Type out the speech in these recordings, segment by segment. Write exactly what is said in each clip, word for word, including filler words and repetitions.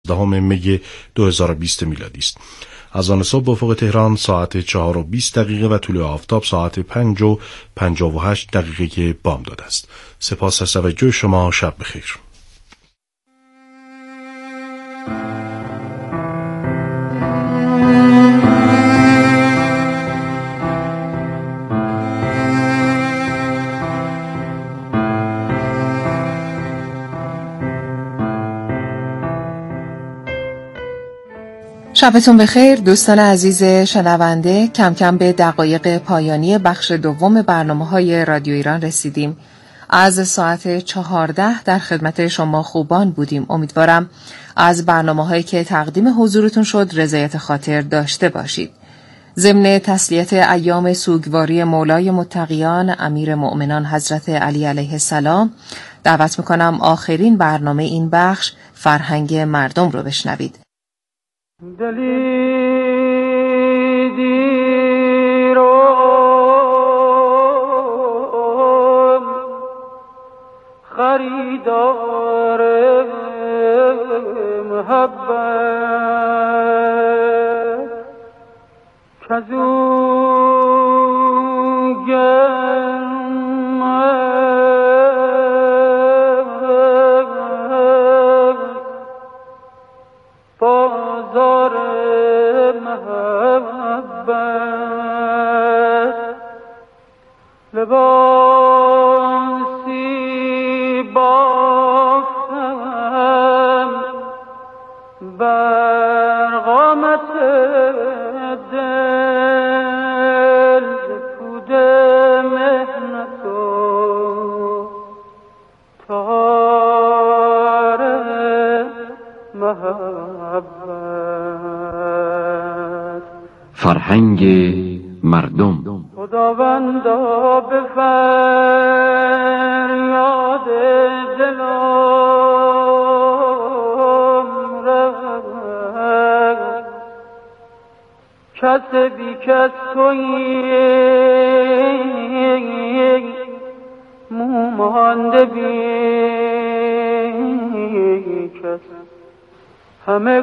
پانزدهم می دو هزار و بیست میلادی است. از آن صبح به افق تهران ساعت چهار و بیست دقیقه و طلوع آفتاب ساعت پنج و پنجاه و هشت دقیقه بامداد است. سپاس از توجه شما. شب بخیر. شبتون بخیر دوستان عزیز شنونده. کم کم به دقایق پایانی بخش دوم برنامه‌های رادیو ایران رسیدیم. از ساعت چهارده در خدمت شما خوبان بودیم. امیدوارم از برنامه‌هایی که تقدیم حضورتون شد رضایت خاطر داشته باشید. ضمن تسلیت ایام سوگواری مولای متقیان امیر مؤمنان حضرت علی علیه السلام دعوت می‌کنم آخرین برنامه این بخش فرهنگ مردم رو بشنوید. دلی دیرم خریدار محبت کزو لباسی بافتم بر قامت دل پود مهنت و تار محبت. فرهنگ مردم. خداوندا به فریاد دلم رفت کس بی کس تویی مومانده بی کس همه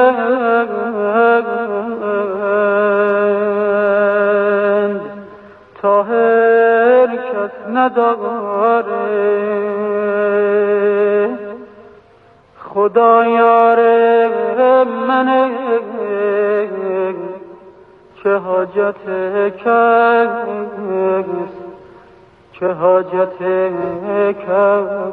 گویند طاهر کس نداره خدایار منه چه حاجت کس چه حاجت کس.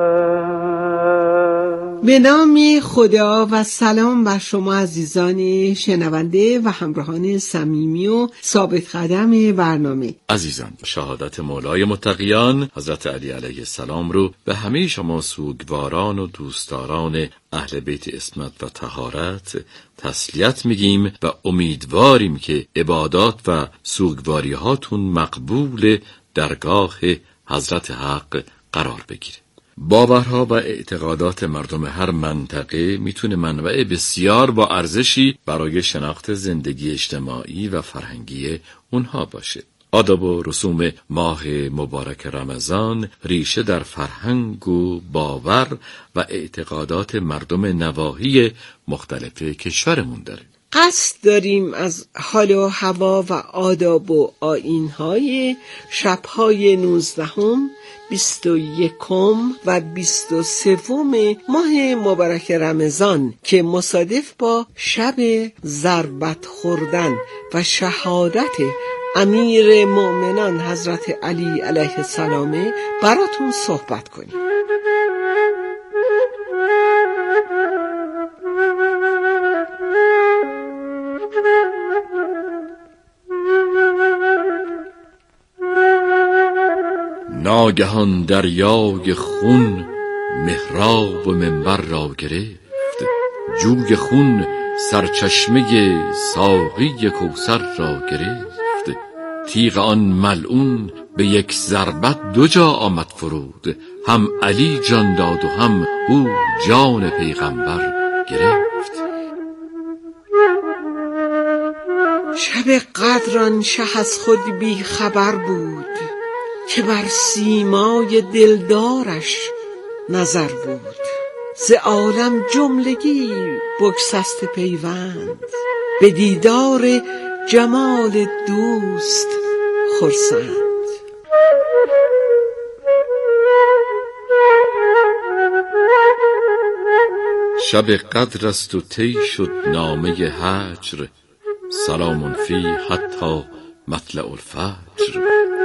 به نام خدا و سلام بر شما عزیزان شنونده و همراهان صمیمی و ثابت قدم برنامه. عزیزان، شهادت مولای متقیان حضرت علی علیه السلام رو به همه شما سوگواران و دوستداران اهل بیت عصمت و طهارت تسلیت میگیم و امیدواریم که عبادات و سوگواری هاتون مقبول درگاه حضرت حق قرار بگیره. باورها و اعتقادات مردم هر منطقه میتونه منبع بسیار با ارزشی برای شناخت زندگی اجتماعی و فرهنگی اونها باشه. آداب و رسوم ماه مبارک رمضان ریشه در فرهنگ و باور و اعتقادات مردم نواحی مختلف کشورمون داره. قصد داریم از حال و هوا و آداب و آیین‌های شب‌های نوزدهم، بیست و یکم و بیست و سوم ماه مبارک رمضان که مصادف با شب ضربت خوردن و شهادت امیر مؤمنان حضرت علی علیه السلام براتون صحبت کنیم. ناگهان دریای خون محراب و منبر را گرفت، جوی خون سرچشمه ساقی کوثر را گرفت. تیغ آن ملعون به یک ضربت دو جا آمد فرود، هم علی جان داد و هم او جان پیغمبر گرفت. شب قدران شه از خود بی خبر بود، که بر سیمای دلدارش نظر بود. ز عالم جملگی بگسسته پیوند، به دیدار جمال دوست خرسند. شب قدر است و طی شد نامه هجر، سلام فی حتی مطلع الفجر.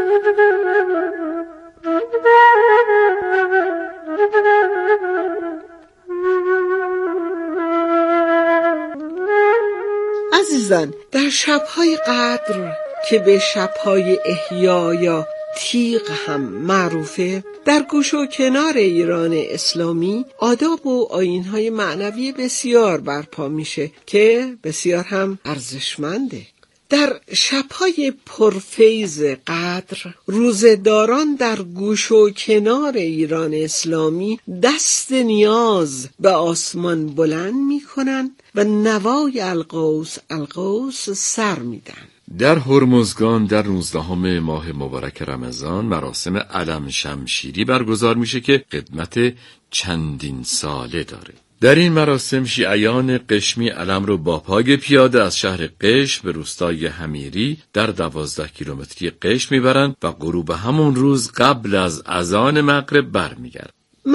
عزیزان، در شب‌های قدر که به شب‌های احیا یا تیغ هم معروفه، در گوش و کنار ایران اسلامی آداب و آیین‌های معنوی بسیار برپا میشه که بسیار هم ارزشمنده. در شب‌های پرفیض قدر، روزه‌داران در گوش و کنار ایران اسلامی دست نیاز به آسمان بلند میکنن و نوای القوس القوس سر میدن. در هرمزگان در نوزدهم ماه مبارک رمضان مراسم علم شمشیری برگزار میشه که قدمت چندین ساله داره. در این مراسم شیعیان قشمی علم رو با پای پیاده از شهر قشم به روستای همیری در دوازده کیلومتری قشم میبرند و غروب همون روز قبل از اذان مغرب برمیگردند.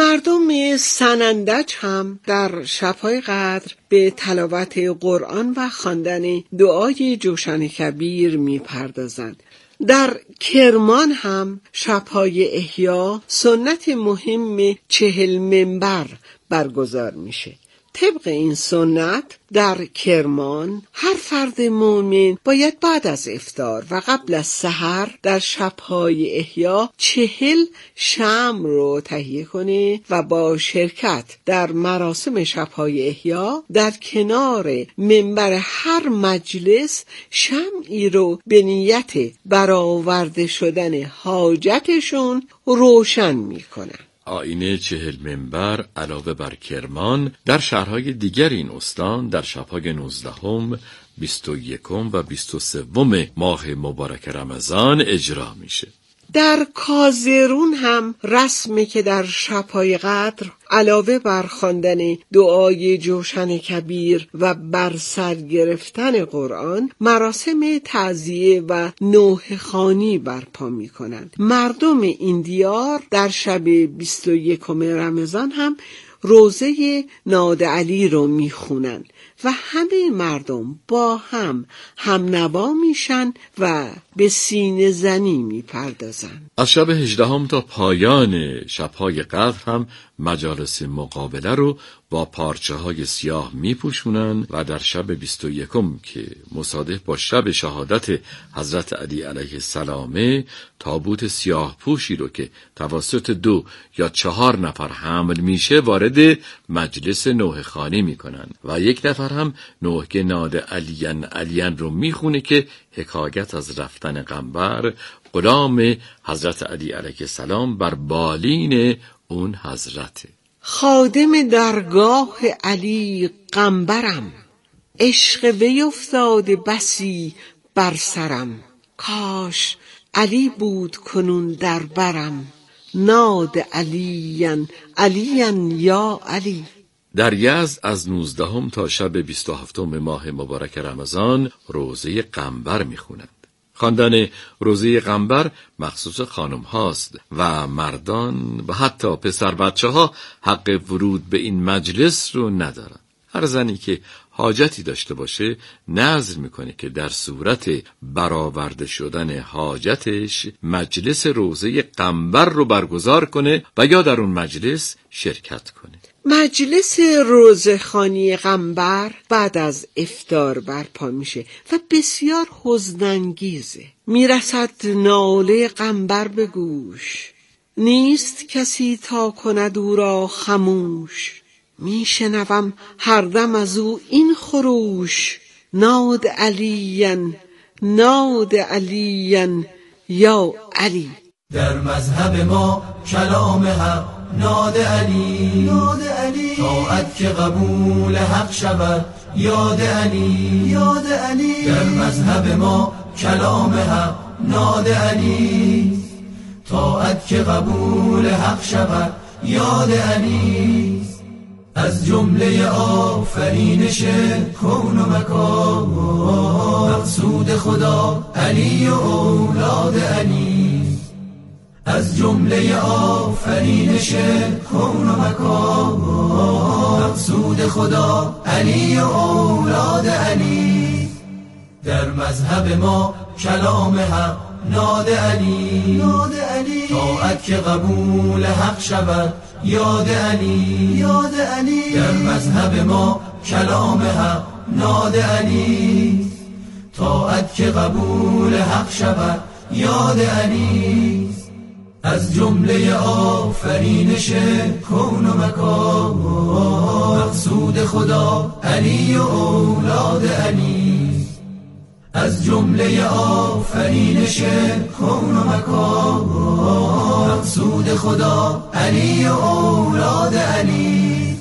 مردم سنندج هم در شب‌های قدر به تلاوت قرآن و خواندن دعای جوشن کبیر میپردازند. در کرمان هم شب‌های احیا سنت مهم چهل منبر برگزار میشه. طبق این سنت در کرمان هر فرد مومن باید بعد از افطار و قبل از سحر در شب‌های احیا چهل شمع رو تهیه کنه و با شرکت در مراسم شب‌های احیا در کنار منبر هر مجلس شمعی رو به نیت برآورده شدن حاجتشون روشن میکنن. آیین چهل منبر علاوه بر کرمان در شهرهای دیگر این استان در شب‌های نوزدهم، بیست و یکم و بیست و سوم ماه مبارک رمضان اجرا میشه. در کازرون هم رسمی که در شب‌های قدر علاوه بر خواندن دعای جوشن کبیر و بر سر گرفتن قرآن مراسم تعزیه و نوحه خوانی برپا می کنند. مردم این دیار در شب بیست و یکم رمضان هم روزه ناد علی رو می خونند و همه مردم با هم هم نوا میشن و به سینه زنی می پردازن. از شب هجدهم تا پایان شب‌های قدر هم مجالس مقابله رو با پارچه های سیاه می پوشونن و در شب بیست و یکم که مصادف با شب شهادت حضرت علی علیه السلام، تابوت سیاه پوشی رو که توسط دو یا چهار نفر حمل میشه وارد مجلس نوحه خوانی میکنن و یک نفر هم نوحه ناد علیان علیان رو میخونه که حکایت از رفتن قنبر غلام حضرت علی علیه السلام بر بالین اون حضرته. خادم درگاه علی قنبرم، عشق وی افتاده بسی بر سرم. کاش علی بود کنون در برم، ناد علیان علیان یا علی. در یزد از نوزدهم تا شب بیست و هفتم ماه مبارک رمضان روزه قنبر میخونند. خواندن روزه قنبر مخصوص خانم هاست و مردان و حتی پسر بچه ها حق ورود به این مجلس رو ندارن. هر زنی که حاجتی داشته باشه نذر میکنه که در صورت برآورده شدن حاجتش مجلس روزه قنبر رو برگزار کنه و یا در اون مجلس شرکت کنه. مجلس روزخوانی قنبر بعد از افطار برپا میشه و بسیار حزن‌انگیزه. میرسد ناله قنبر به گوش، نیست کسی تا کند او را خموش. میشنوم هر دم از او این خروش، ناد علیان ناد علیان یا علی. در مذهب ما کلام حق ناد علی، ناد علی طاعت که قبول حق شود یاد علی، یاد علی در مذهب ما کلام حق ناد علی، طاعت که قبول حق شود یاد علی. از جمله آفرینش کون و مکان مقصود خدا علی و اولاد علی. از جمله آفرینش کون و مکان مقصود خدا علی و اولاد علی. در مذهب ما کلام حق ناد علی، ناد علی طاعت که قبول حق شود یاد علی، یاد علی در مذهب ما کلام حق ناد علی، طاعت که قبول حق شود یاد علی. از جمله آفرینش کون و مکان مقصود خدا علی و اولاد علی. از جمله آفرینش کون و مکان مقصود خدا علی و اولاد علی.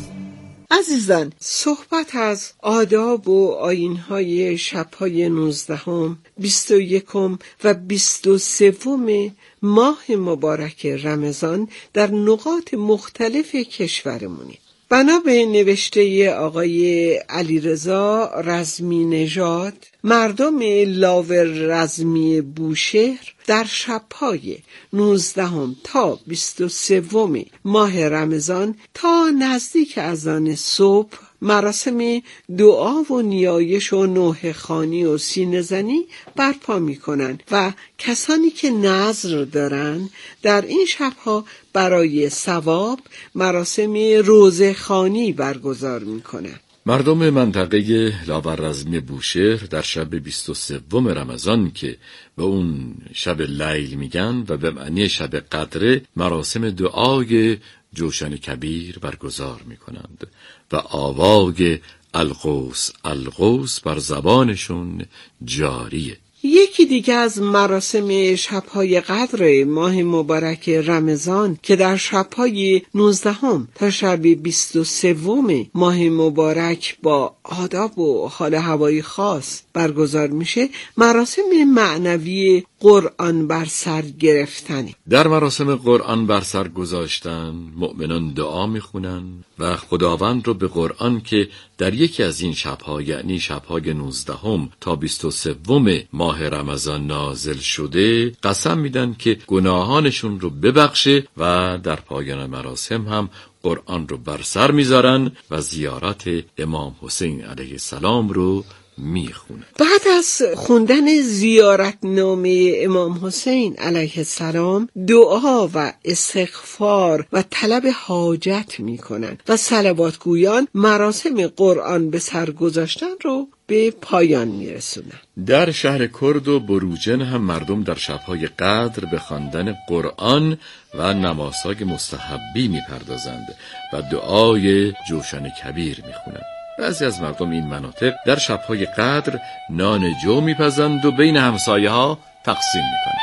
عزیزان، صحبت از آداب و آیین‌های شب‌های نوزدهم، بیست و یکم و بیست و سوم ماه مبارک رمضان در نقاط مختلف کشورمونه. بنا به نوشته آقای علیرضا رزمی نژاد، مردم لاور رزمی بوشهر در شب‌های نوزدهم تا بیست و سوم ماه رمضان تا نزدیک اذان صبح مراسم دعا و نیایش و نوحه خوانی و سینه زنی برپا می کنند و کسانی که نذر دارند در این شبها برای ثواب مراسم روزه خوانی برگزار می کنند. مردم منطقه لاوررزمی بوشهر در شب بیست و سوم رمضان که به اون شب لیل میگن و به معنی شب قدر، مراسم دعای جوشن کبیر برگزار میکنند و آواز القوس القوس بر زبانشون جاریه. یکی دیگه از مراسم شب‌های قدر ماه مبارک رمضان که در شب‌های نوزدهم تا شب بیست و سوم ماه مبارک با آداب و حال هوایی خاص برگزار میشه، مراسم معنوی قرآن بر سر گرفتنه. در مراسم قرآن بر سر گذاشتن مؤمنان دعا میخونن و خداوند رو به قرآن که در یکی از این شب‌ها، یعنی شب‌های نوزدهم تا بیست و سوم ماه رمضان نازل شده، قسم میدن که گناهانشون رو ببخشه و در پایان مراسم هم قرآن رو بر سر میذارن و زیارت امام حسین علیه السلام رو میخونه. بعد از خوندن زیارتنامه امام حسین علیه السلام دعا و استغفار و طلب حاجت میکنن و صلوات گویان مراسم قرآن به سر گذاشتن رو به پایان میرسونن. در شهر کرد و بروجن هم مردم در شب‌های قدر به خواندن قرآن و نمازهای مستحبی میپردازند و دعای جوشن کبیر میخونند. بعضی از مردم این مناطق در شب‌های قدر نان جو میپزند و بین همسایه ها تقسیم میکنند.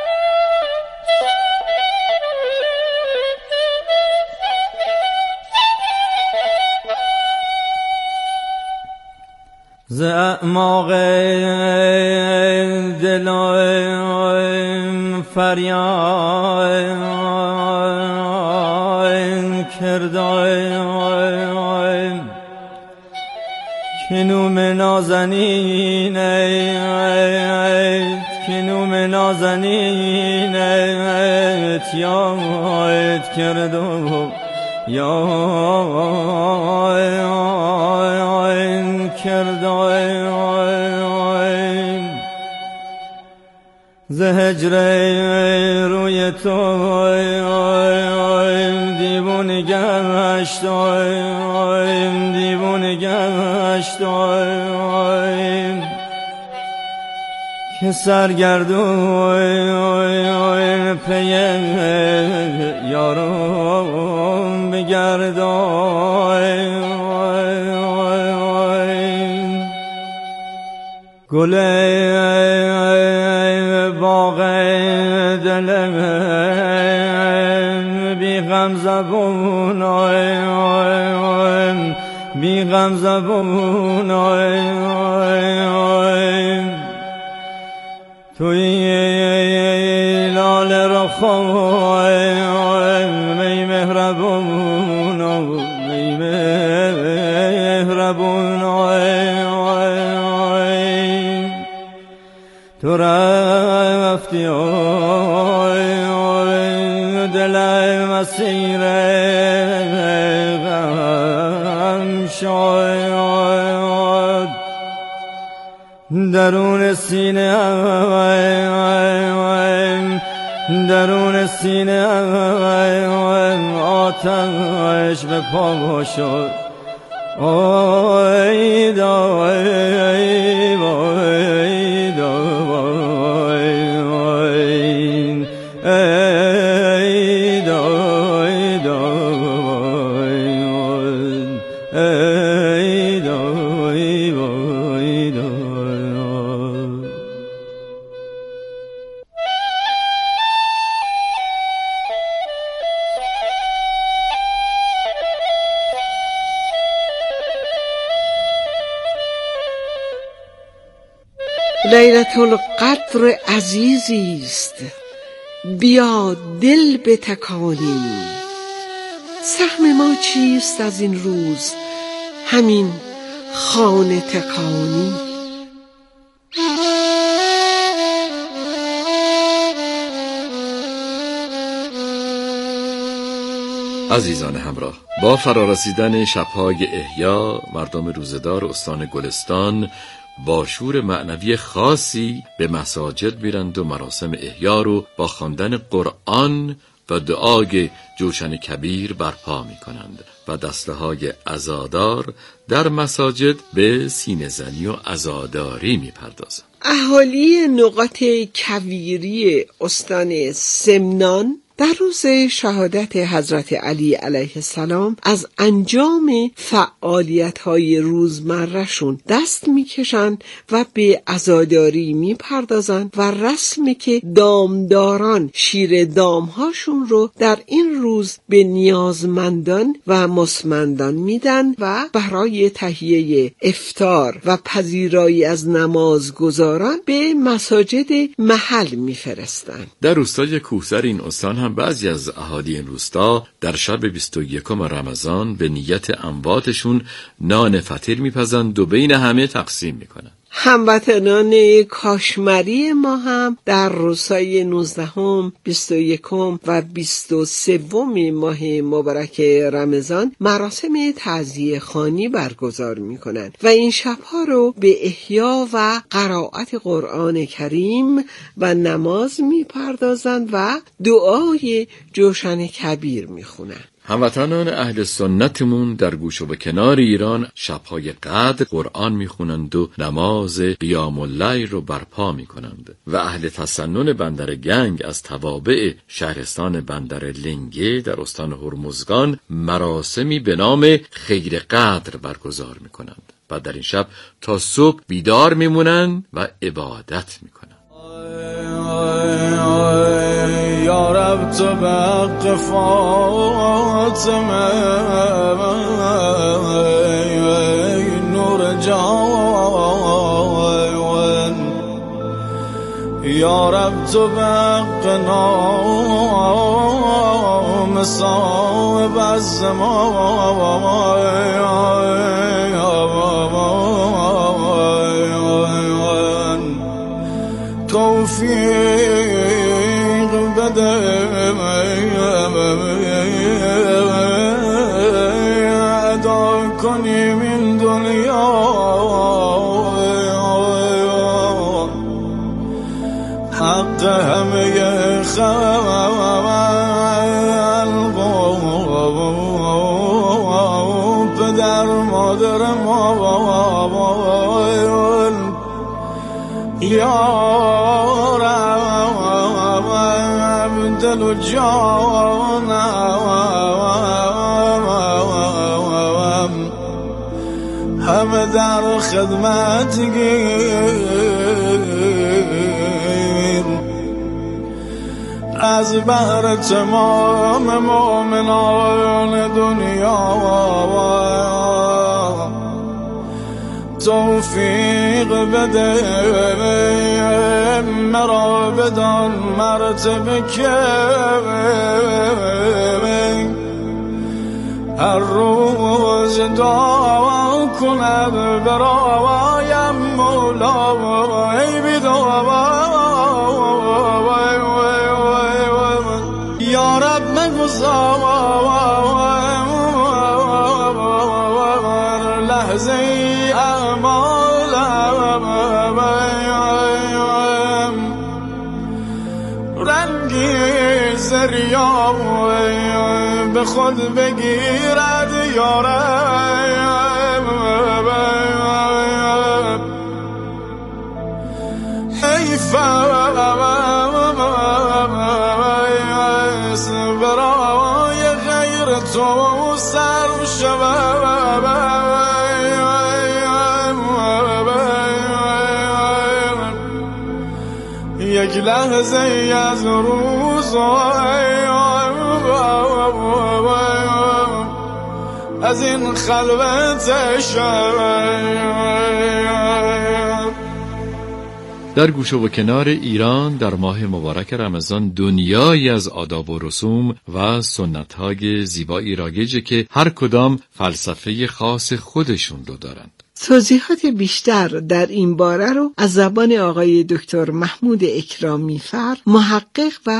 ز اعماق دلم فریاد کردم کنوم نازنینت کنوم نازنینت یاد کردم یاد کردم ز هجر روی تو دیوونه گشتم دیوونه گشتم که سرگردون پی یارم بگردم گل باغ دلم بی غم زبون بی غم زبون توی لاله را خواه می مهربون می تو رفتی دلم اسیر غم شد درون سینه درون سینه آتش به پا شد ای دا ای با ای دا ای دا ای دا ای دا ای دا لیلة القدر عزیزی است، بیا دل بتکانیم. سهم ما چیست از این روز؟ همین خانه تکانی. عزیزان همراه، با فرارسیدن شب‌های احیا، مردم روزدار استان گلستان با شور معنوی خاصی به مساجد میرند و مراسم احیا رو با خواندن قرآن و دعای جوشن کبیر برپا میکنند و دسته‌های عزادار در مساجد به سینه زنی و عزاداری میپردازند. اهالی نقاط کویری استان سمنان در روز شهادت حضرت علی علیه السلام از انجام فعالیت‌های روزمره‌شون دست می‌کشن و به عزاداری می‌پردازن و رسمی که دامداران شیر دامهاشون رو در این روز به نیازمندان و مستمندان میدن و برای تهیه افطار و پذیرایی از نمازگزاران به مساجد محل می‌فرستن. در روستای کوهسر این استان هم بعضی از اهالی این روستا در شب بیست و یکم رمضان به نیت امواتشون نان فطیر میپزند و بین همه تقسیم میکنن. هموطنان کاشمری ما هم در روزهای نوزدهم، بیست و یکم و بیست و سوم ماه مبارک رمضان مراسم تعزیه خوانی برگزار میکنن و این شبها رو به احیا و قرائت قرآن کریم و نماز میپردازند و دعای جوشن کبیر میخونن. هموطنان اهل سنتمون در گوش و به کنار ایران شب‌های قدر قرآن میخونند و نماز قیام اللیل رو برپا میکنند و اهل تسنن بندر گنگ از توابع شهرستان بندر لنگه در استان هرمزگان مراسمی به نام خیر قدر برگزار میکنند و در این شب تا صبح بیدار میمونند و عبادت میکنند. یا رب تو به حق فاطمه نور جان، یا رب تو به حق نام صاحب الزمان توفیق بده ادا کنیم این دنیا حق همه خلق و پدر مادر ما یا رب دل و جانم همه در خدمت گیر از بهر تمام مؤمنان دنیا توفیق بده مرا بدان مرتبه که هر روز دعا کنم برایم مولا ای بی دعا یا رب مگذار لحظه اعمالم رنگی زریا به خود بگیرد یا رب حیفم برای غیر تو سر شوم یک لحظه از روز از این خلوت شب. در گوشه و کنار ایران در ماه مبارک رمضان دنیایی از آداب و رسوم و سنت‌های زیبایی رایجه که هر کدام فلسفه خاص خودشون رو دارند. توضیحات بیشتر در این باره رو از زبان آقای دکتر محمود اکرامی‌فر، محقق و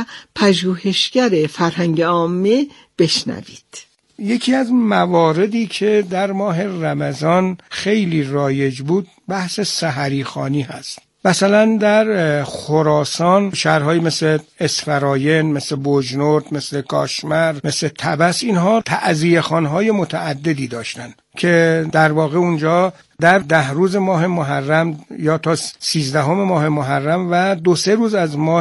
پژوهشگر فرهنگ عامه بشنوید. یکی از مواردی که در ماه رمضان خیلی رایج بود بحث سحری خوانی هست. مثلا در خراسان شهرهایی مثل اسفراین، مثل بوجنورد، مثل کاشمر، مثل طبس، اینها تعزیه خوانهای متعددی داشتن که در واقع اونجا در ده روز ماه محرم یا تا سیزدهم ماه محرم و دو سه روز از ماه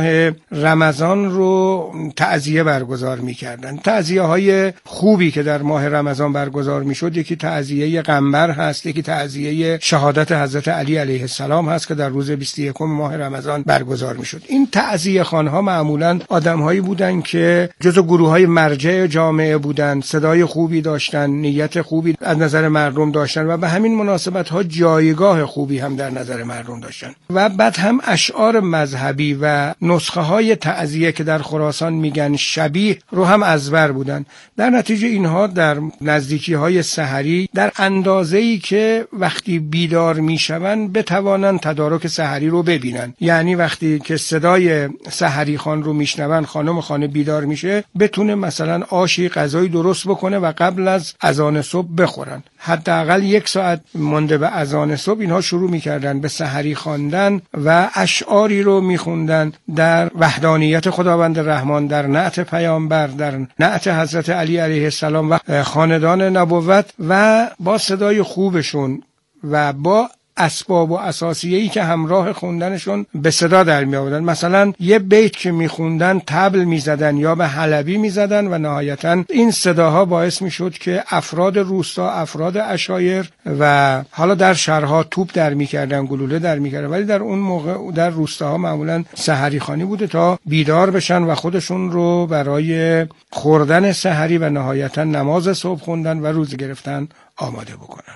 رمضان رو تعزیه برگزار می‌کردن. تعزیه های خوبی که در ماه رمضان برگزار می‌شد، یکی تعزیه قنبر هست، یکی تعزیه شهادت حضرت علی علیه السلام هست که در روز بیست و یکم ماه رمضان برگزار می‌شد. این تعزیه خوان‌ها معمولاً آدم‌هایی بودند که جزو گروه‌های مرجع جامعه بودند، صدای خوبی داشتند، نیت خوبی از نظر مردم داشتند و به همین مناسبت ها جایگاه خوبی هم در نظر مردم داشتن. و بعد هم اشعار مذهبی و نسخه های تعزیه که در خراسان میگن شبیه رو هم ازبر بودن. در نتیجه اینها در نزدیکی های سحری در اندازه‌ای که وقتی بیدار میشون بتوانن تدارک سحری رو ببینن، یعنی وقتی که صدای سحری خوان رو میشنون خانم خانه بیدار میشه بتونه مثلا آشی غذایی درست بکنه و قبل از اذان صبح بخورن. حداقل یک ساعت مونده به اذان صبح اینها شروع می‌کردن به سحری خواندن و اشعاری رو می‌خوندن در وحدانیت خداوند رحمان، در نعت پیامبر، در نعت حضرت علی علیه السلام و خاندان نبوت و با صدای خوبشون و با اسباب و اساسیه‌ای که همراه خوندنشون به صدا در می آوردن. مثلا یه بیت که میخوندن طبل میزدن یا به حلبی میزدن و نهایتا این صداها باعث میشد که افراد روستا، افراد عشایر و حالا در شهرها توپ در میکردن، گلوله در میکردن، ولی در اون موقع در روستاها معمولا سحری خوانی بوده تا بیدار بشن و خودشون رو برای خوردن سحری و نهایتا نماز صبح خوندن و روزه گرفتن آماده بکنن.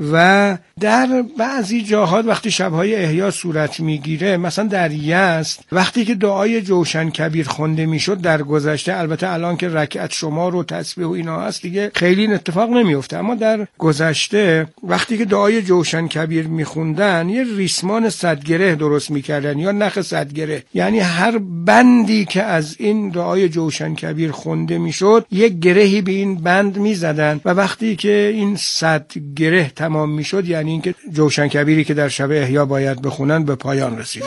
و در بعضی جاها وقتی شبهای احیا صورت میگیره، مثلا در یزد وقتی که دعای جوشن کبیر خونده میشد در گذشته، البته الان که رکعت شمار و تسبیح و اینا هست دیگه خیلی این اتفاق نمیفته، اما در گذشته وقتی که دعای جوشن کبیر میخوندن یه ریسمان صدگره درست میکردن یا نخ صدگره، یعنی هر بندی که از این دعای جوشن کبیر خونده میشد یک گرهی به این بند میزدن و وقتی که این صد گره تمام میشد، یعنی اینکه جوشن کبیری که در شب احیا باید بخونن به پایان رسیده.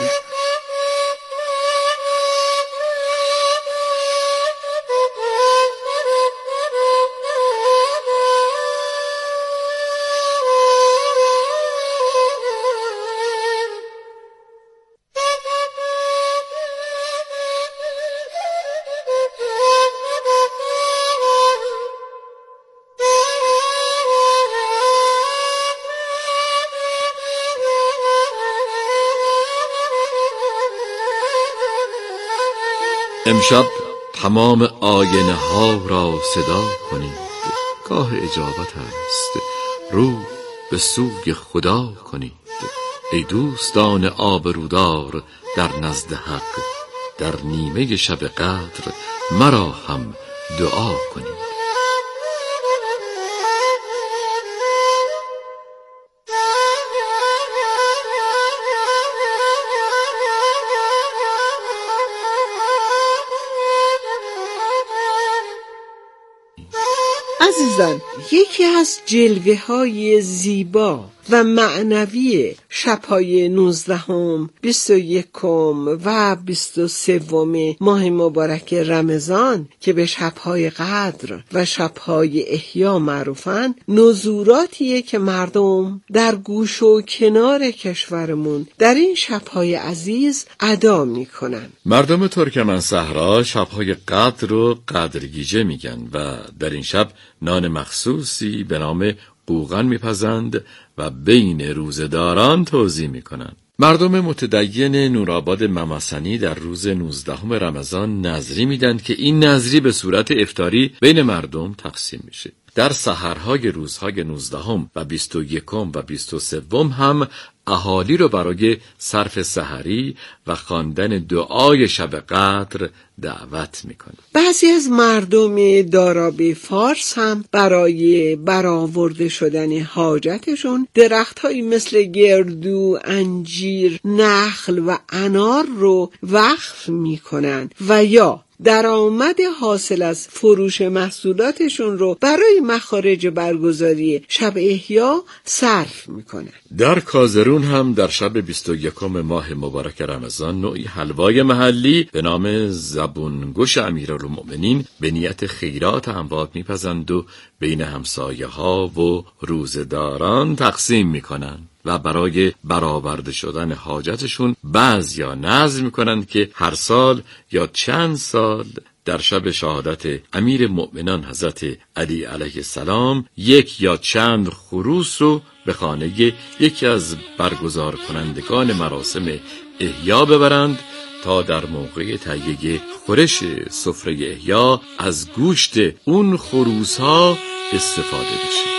امشب تمام آینه ها را صدا کنید، گاه اجابت است، رو به سوی خدا کنید. ای دوستان آبرودار در نزد حق، در نیمه شب قدر مرا هم دعا کنید. عزیزان، یکی از جلوه های زیبا و معنوی شب‌های نوزدهم، بیست و یکم و بیست و سوم ماه مبارک رمضان که به شب‌های قدر و شب‌های احیا معروفن، نزوراتیه که مردم در گوش و کنار کشورمون در این شب‌های عزیز ادا میکنن. مردم ترکمن صحرا شب‌های قدر رو قدرگیجه میگن و در این شب نان مخصوصی به نام قوغن میپزند و بین روزداران توزیع میکنن. مردم متدین نورآباد مماسنی در روز نوزدهم رمضان نذری میدن که این نذری به صورت افطاری بین مردم تقسیم میشه. در سحرهای روزهای نوزدهم و بیست و یکم و بیست و سوم هم اهالی رو برای صرف سحری و خواندن دعای شب قدر دعوت میکنه. بعضی از مردم داراب فارس هم برای برآورده شدن حاجتشون درخت‌هایی مثل گردو، انجیر، نخل و انار رو وقف میکنن و یا درآمد حاصل از فروش محصولاتشون رو برای مخارج برگزاری شب احیا صرف میکنن. در کازرون هم در شب بیست و یکم ماه مبارک رمضان نوعی حلوای محلی به نام زبونگوش امیرالمؤمنین به نیت خیرات اموات میپزند و بین همسایه ها و روزداران تقسیم میکنن و برای برآورده شدن حاجتشون بعضیا نذر میکنند که هر سال یا چند سال در شب شهادت امیر مؤمنان حضرت علی علیه السلام یک یا چند خروس رو به خانه یکی از برگزار کنندگان مراسم احیا ببرند تا در موقع تهیه خورش سفره احیا از گوشت اون خروس ها استفاده بشه.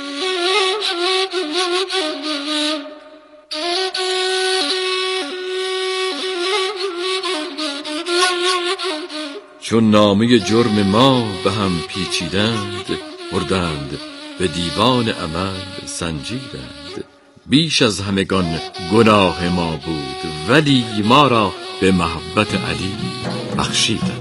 چون نامه جرم ما به هم پیچیدند، بردند به دیوان عمل سنجیدند. بیش از همگان گناه ما بود، ولی ما را به محبت علی بخشیدند.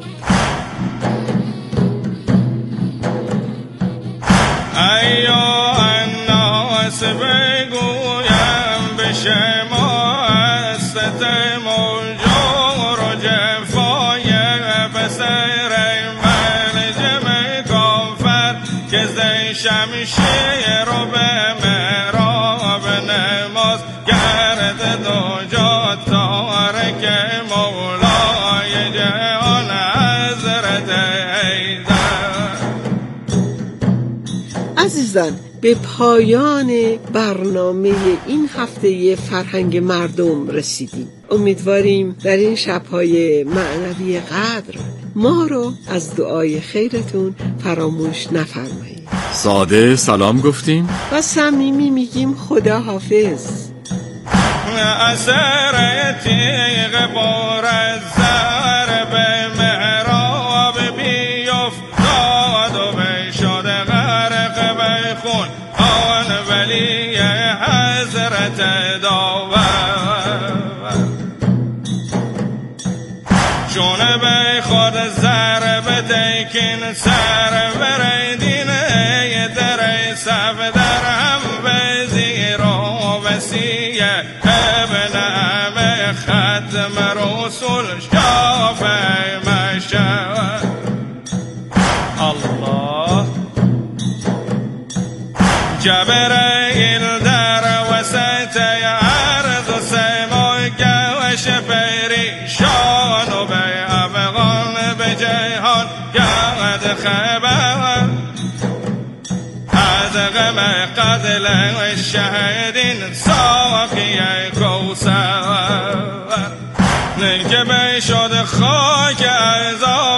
ایا الناس بگویم به شما استتم و جور و جفای پسر ملجم کافر که زی شمشیر رو به محراب نماز گرد دو جا تارک مولای جهان حضرت حیدر. عزیزان، به پایان برنامه این هفته فرهنگ مردم رسیدیم. امیدواریم در این شب‌های معنوی قدر ما رو از دعای خیرتون فراموش نفرمایید. ساده سلام گفتیم و صمیمی میگیم خدا حافظ. اثر تیغ بار از زهر به محراب بیفتاد و بشد غرق به خون آن ولی حضرت داور. چون به خود ضرب تکین سر بردینه در صف در هم به زیر و وسیه ابن همه ختم رسول شافع مشهد. الله جبرائیل در وسط عرض سما گوش پریشان و به افغان به جهان گرد خبر از غم قتل شهدین ساقی کوثر. که بشد خاک از